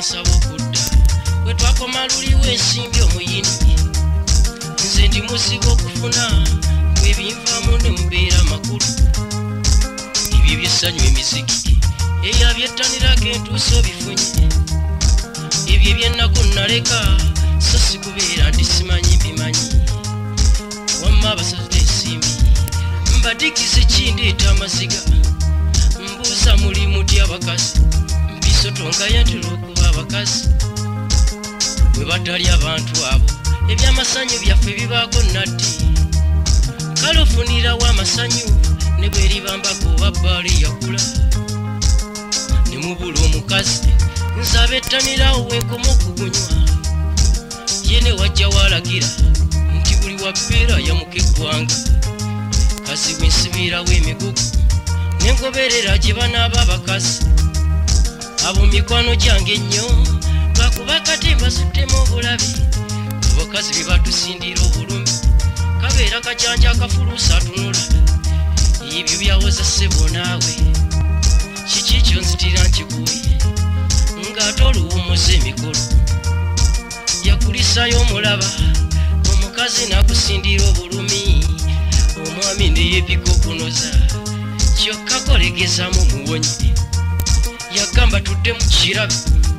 nsaba okudda bwe twakoma luliwo ensimbi omuyini nze ndi muzibu okufuna bwebinvaamu ne mubeera amakulu ebyo byessanyu emiziki eyabyettanirako entuuso bifunye ebyo ebyennaku naleka so sikubeera nti simanyi mbimanyi wamma abasazula ensimbi mbadikize kindeeta amaziga mbuuza muli muti abakazi mbisotonga yantera okuba abakazi bwe batali abantu abo ebyamasanyu byaffe bibaako natti kale ofunirawo amasanyu ne bwe libambako oba bbaala eyakula ne mubula omukazi nze abettanirawo wenkoma okugunywa ye ne wajja waalagira nti buli wabbeera yamuka eggwanga kazi bwe nsibirawo emigugu nengoberera gye banaaba abakazi abo mikwano gyange nnyo lwakuba kati mbasuddemu obulabi abakazi bye batusindira obulumi kabeera kajanja akafuluusa atunula ebyo byawoza ssebo naawe kiki kyo nzitira nkikuwe ng'ate oluwummuza emikolo yakulisayo omulaba omukazi n'akusindira obulumi omwami neyeepika okunoza kyokka kolegezamu muwonyi yagamba tudde mu kirabe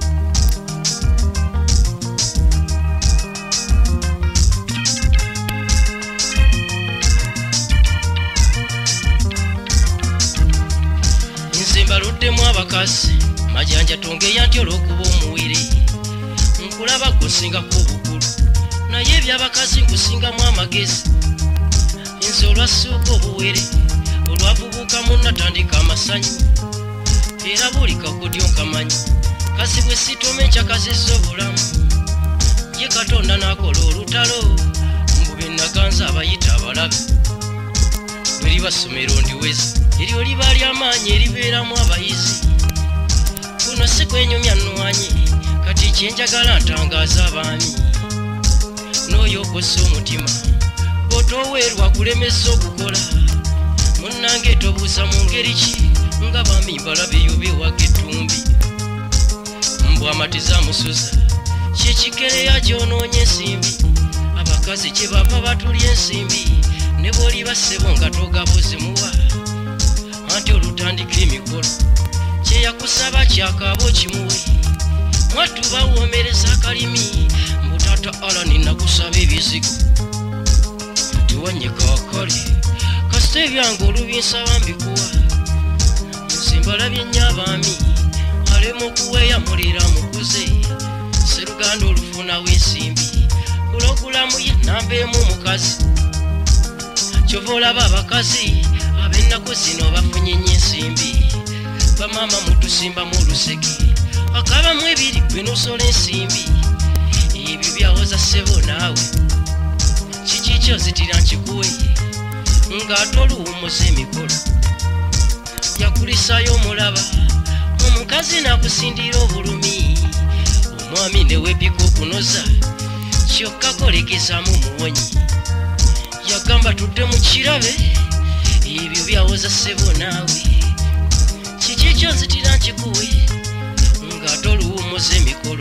nze mbaluddemu abakazi majanja tongeya nti olw'okuba omuwere nkulaba gusingako obukulu naye ebyabakazi nkusingamu amagezi nze olwassuuka obuwere olwavubuka munnatandika amasanyu era buli kakodyo nkamanyi kasi bwe situma enkyakazizza obulamu ye katonda n'akola olutalo mbubi naganza abayita abalabe bwe liba ssomero ndiwezi eryo liba ly'amaanyi eribeeramu abayizi kuno si kwenyumya nnwanyi kati kyenjagala ntangaaza abaami n'oyo okosa omutima bw'otooweerwa kulemesa okukola munnange tobuuza mu ngeri ki nga baami mbalabe yobeewaga ettumbi mbw amatiza amusuza kyekikereya gy'onoonya ensimbi abakazi kye bava batulya ensimbi ne bw'oliba ssebo nga togabuzimuwa anti olutandika emikolo kyeyakusaba kyakaabo kimuwe mwattu bawoomereza akalimi mbutata alani nakusaba ebizigo tiwanyika akale kasita ebyange olubinsaba mbikuwa nze mbalabye nnyo abaami alema okuweeyamulira mukuze seruganda olufunawo ensimbi pulogulamu ye namba emu omukazi kyova olaba abakazi ab'ennaku zino bafunye nnyo ensimbi bamaama mutusimbamu oluseke akabamu ebiri gwe n'osola ensimbi ebyo byawoza ssebo naawe kiki kyozitira nkikuwe ng'ate oluwummuza emikolo yakulisayo omulaba omukazi n'akusindira obulumi omwami ne weepika okunoza kyokka kolegezamu muwonyi yagamba tudde mu kirabe ebyo byawoza ssebo naawe kiki kyonzitira nkikuwe ng'ate oluwummuza emikolo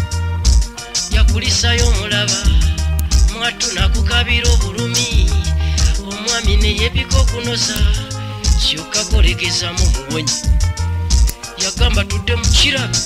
yakulisayo omulaba mwattu n'akukabira obulumi omwami ne yeepika okunoza kyokka kolegezamu muwonyi yagamba tudde mu kirabe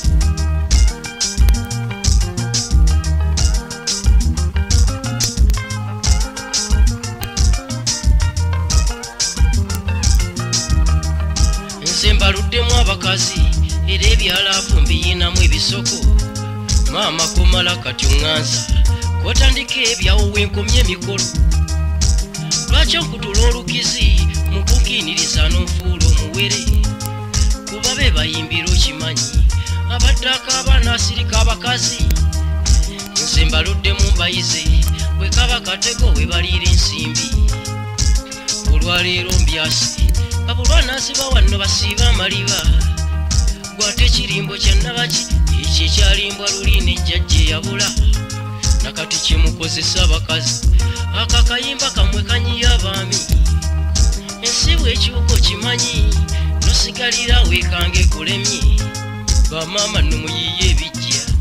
nze mbaluddemu abakazi era ebyalaavu mbiyinamu ebisoko maama komala kati oŋŋanza kotandika ebyawo wenkomye emikolo lwaki okutula olukizi mu kunkiiniriza n'onfuula omuwere kuba be bayimbira okimanyi abaddako abaana asirika abakazi nze mbaluddemu mbayize bwe kaba katego we baliira ensimbi olwaleero mbyasi babulwa naziba wanno basiiba amaliba gwate ekirimbo kyannabaki ekyo ekyalimbwa luli nejjajja eyabula nakati kyemukozesa abakazi akakayimba kamwe kanyiya abaami ensi bw'ekiwuka okimanyi nosigalira weekange kulemye bamaama numuyiye ebijja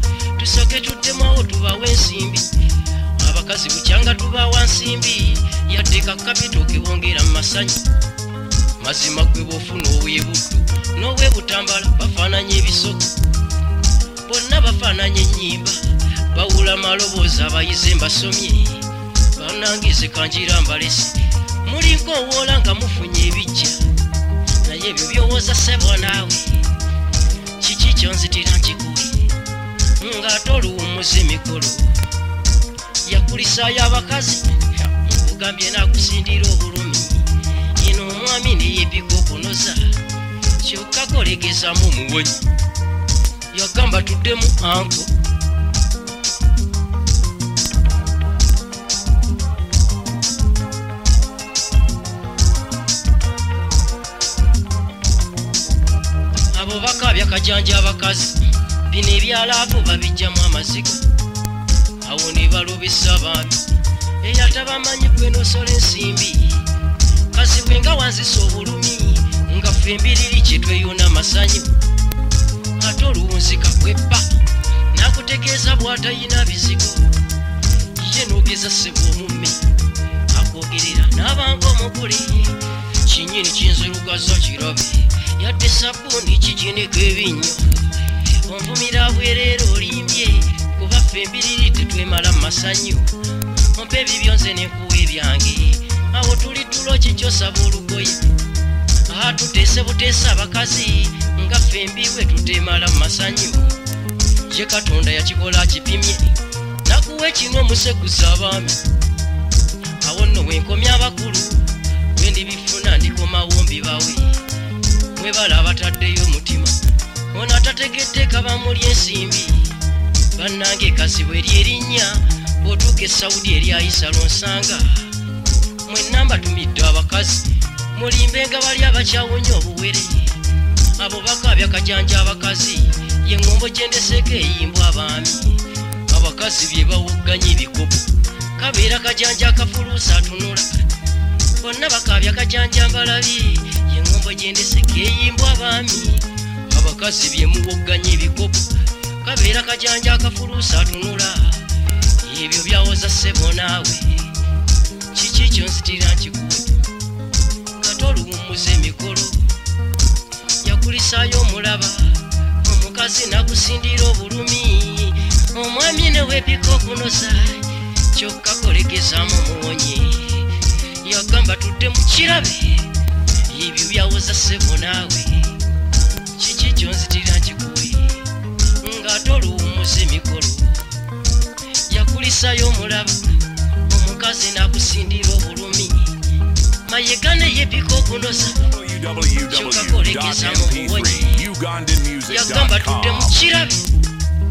tubawa ensimbi abakazi bukyanga tubawa nsimbi yadde kapito kewongera mu masanyu mazima gwe bwofuna ow'ebuddu n'ow'ebutambala bafaananya ebisoko bonna bafaananya ennyimba bawula maloboozi abayize mbasomye banangize kanjira mbalesi muliko owoola nga mufunye ebijja naye ebyo byowooza ssebo naawe kiki kyonzitira nkikuwe ng'ate oluwummuza emikolo yakulisaayo abakazi nkugambye naakusindira obulumi yino omwami neyeepika okunoza kyokka kolegezamu omuwonyi yagamba tuddemu anko abo bakabya kajanja abakazi bino ebyalaavu babijjamu amaziga awo ne balobesa abantu eyatabamanyi gwe nosola ensimbi kazi bwe nga wanzisa obulumi nga ffe embiriri kye tweyuna amasanyu ate oluwunzika bwebba n'akutegeeza bw'atayina bizigo ye n'ogeza ssebo omumme akwogerera n'abanga omugule kinyini kinzirugaza kirabe yadde sabbuuni kigineka ebinnyo onvumira bwereero olimbye kuba ffe embiriri tetwemala mu masanyu ompe ebibyo nze nekuwa ebyange awo tuli tulo kikyosaba olugoye tuteese buteese abakazi nga ffe embiwe tutemala mu masanyu ye katonda yakikola akipimye nakuwa ekino omuseguza abaami awo nno wenkomya abakulu wendibifuna ndikomawo mbibawe mwebala abataddeyo omutima ono atategedde kabamuli ensimbi bannange kasibu eri erinnya bw'otuuka esawudi eryayisa lonsanga mwenamba tumidde abakazi mulimbenga bali abakyawonya obuwere abo bakabya kajanja abakazi ye ŋŋombo gyendeseko eyimbwa abaami abakazi bye bawogganya ebikopo kabeera kajanja akafuluusa atunula bonna bakabya kajanja mbalabye ye ŋŋombo gyendeseko eyimbwa abaami abakazi bye muwogganya ebikopo kabeera kajanja akafuluusa atunula ebyo byawoza ssebo naawe kiki kyonzitira nkikuwe kati oluwummuza emikolo yakulisaayo omulaba omukazi nakusindira obulumi omwami neweepika okunoza kyokka kolegezaamu omuwonye yagamba tudde mu kirabe ebyo byawoza ssebo naawe kiki kyonzitira nkikuwe ng'ate oluwummuza emikolo yakulisaayo omulaba omukazi nakusindira obulumi mayiga neyeepika okunoza kyokka kolegezaamu omuwonye yagamba tudde mu kirabe